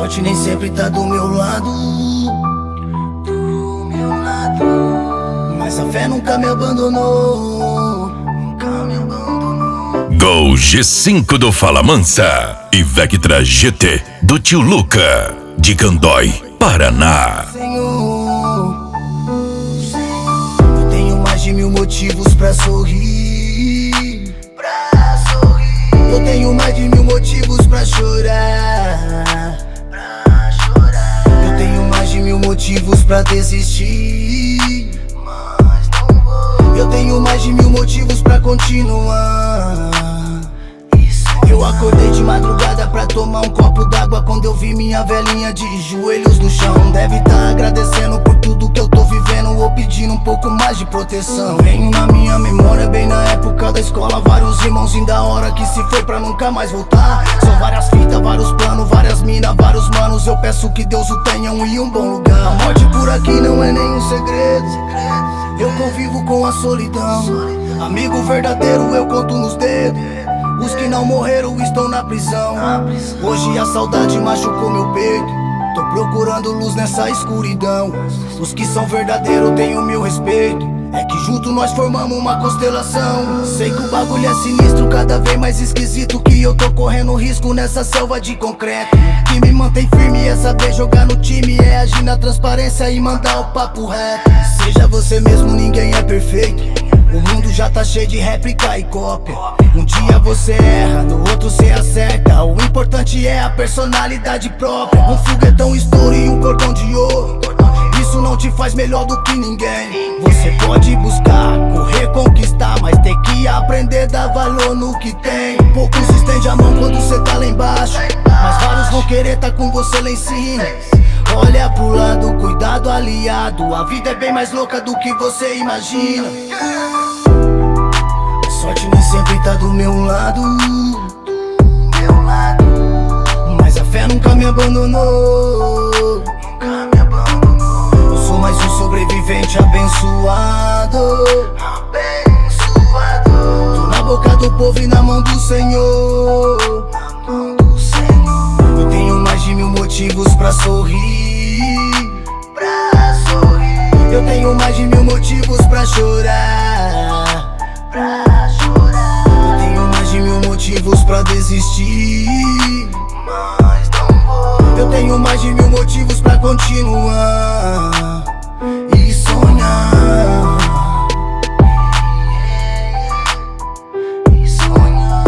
sorte nem sempre tá do meu lado, do meu lado. Mas a fé nunca me abandonou, nunca me abandonou. Gol G5 do Fala Mansa e Vectra GT do Tio Luca, de Candói, Paraná. Senhor, eu tenho mais de 1000 motivos pra sorrir, eu tenho mais de 1000 motivos pra chorar, eu tenho mais de 1000 motivos pra desistir, mas não vou. Eu tenho mais de 1000 motivos pra continuar. Eu acordei de madrugada pra tomar um copo d'água quando eu vi minha velhinha de joelhos no chão. Deve tá agradecendo por tudo que eu tô vivendo ou pedindo um pouco mais de proteção. Venho na minha memória bem na época da escola, vários irmãozinhos da hora que se foi pra nunca mais voltar. São várias fitas, vários planos, várias minas, vários manos. Eu peço que Deus o tenha em um bom lugar. A morte por aqui não é nenhum segredo, eu convivo com a solidão. Amigo verdadeiro eu conto nos dedos, os que não morreram estão na prisão. Hoje a saudade machucou meu peito, tô procurando luz nessa escuridão. Os que são verdadeiros têm o meu respeito, é que junto nós formamos uma constelação. Sei que o bagulho é sinistro, cada vez mais esquisito, que eu tô correndo risco nessa selva de concreto. O que me mantém firme é saber jogar no time, é agir na transparência e mandar o papo reto. Seja você mesmo, ninguém é perfeito, o mundo já tá cheio de réplica e cópia. Um dia você erra, no outro você acerta. O importante é a personalidade própria. Um foguetão estouro e um cordão de ouro, isso não te faz melhor do que ninguém. Você pode buscar, correr, conquistar, mas tem que aprender a dar valor no que tem. Poucos estendem a mão quando cê tá lá embaixo, mas vários vão querer tá com você lá em cima. Olha pro lado, cuidado aliado, a vida é bem mais louca do que você imagina. A sorte nem sempre tá do meu lado, mas a fé nunca me abandonou. Eu sou mais um sobrevivente abençoado, tô na boca do povo e na mão do Senhor. Eu tenho mais de 1000 motivos pra sorrir, eu tenho mais de 1000 motivos pra chorar, eu tenho mais de 1000 motivos pra desistir, mas não vou. Eu tenho mais de 1000 motivos pra continuar e sonhar, e sonhar.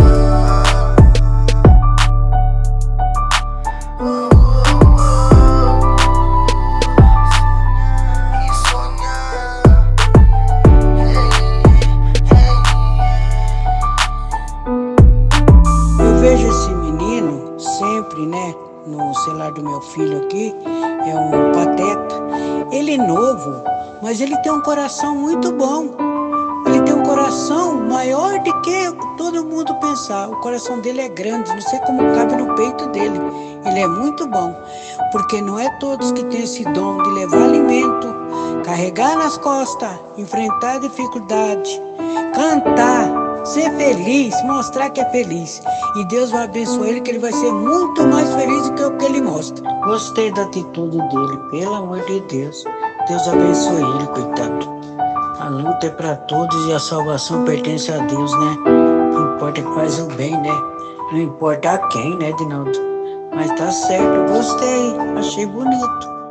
Eu vejo esse menino sempre, né, no celular do meu filho aqui, é um Pateta. Ele é novo, mas ele tem um coração muito bom. Ele tem um coração maior do que todo mundo pensar. O coração dele é grande, não sei como cabe no peito dele. Ele é muito bom, porque não é todos que têm esse dom de levar alimento, carregar nas costas, enfrentar a dificuldade, cantar, ser feliz, mostrar que é feliz. E Deus vai abençoar ele, que ele vai ser muito mais feliz do que o que ele mostra. Gostei da atitude dele, pelo amor de Deus. Deus abençoe ele, coitado. A luta é para todos e a salvação pertence a Deus, né? Não importa que faz o bem, né? Não importa a quem, né, Dinaldo? Mas tá certo, gostei, achei bonito.